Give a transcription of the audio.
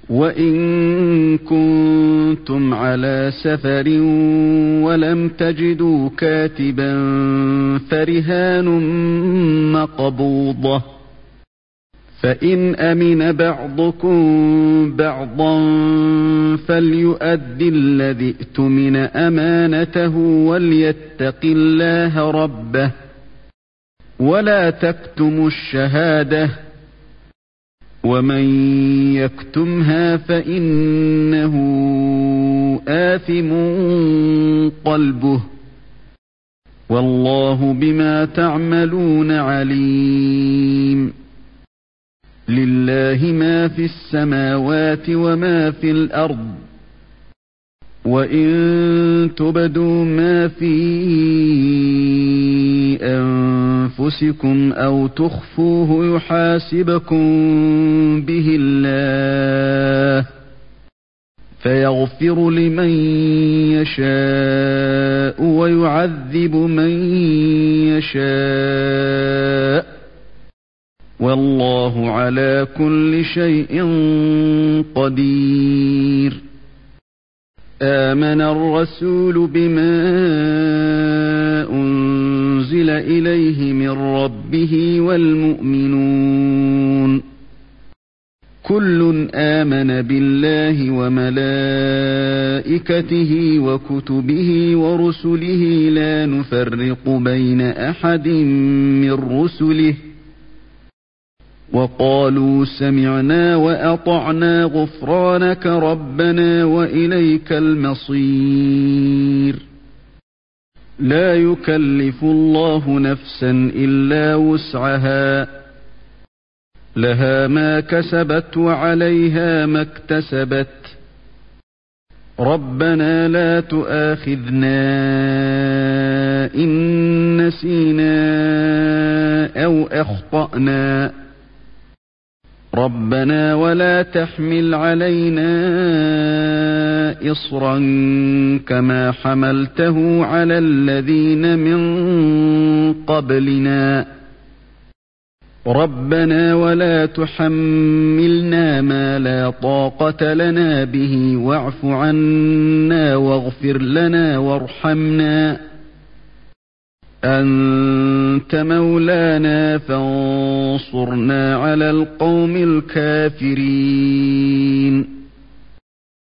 وإن كنتم على سفر ولم تجدوا كاتبا فرهان مقبوضة، فإن أمن بعضكم بعضا فليؤد الذي ائتمن أمانته وليتق الله ربه ولا تكتموا الشهادة ومن يكتمها فإنه آثم قلبه والله بما تعملون عليم. لله ما في السماوات وما في الأرض، وإن تبدوا ما في أنفسكم أو تخفوه يحاسبكم به الله فيغفر لمن يشاء ويعذب من يشاء والله على كل شيء قدير. آمن الرسول بما أنزل إليه من ربه والمؤمنون كل آمن بالله وملائكته وكتبه ورسله لا نفرق بين أحد من رسله وقالوا سمعنا وأطعنا غفرانك ربنا وإليك المصير. لا يكلف الله نفسا إلا وسعها لها ما كسبت وعليها ما اكتسبت ربنا لا تؤاخذنا إن نسينا أو أخطأنا ربنا ولا تحمل علينا إصرا كما حملته على الذين من قبلنا ربنا ولا تحملنا ما لا طاقة لنا به واعف عنا واغفر لنا وارحمنا أنت مولانا فانصرنا على القوم الكافرين.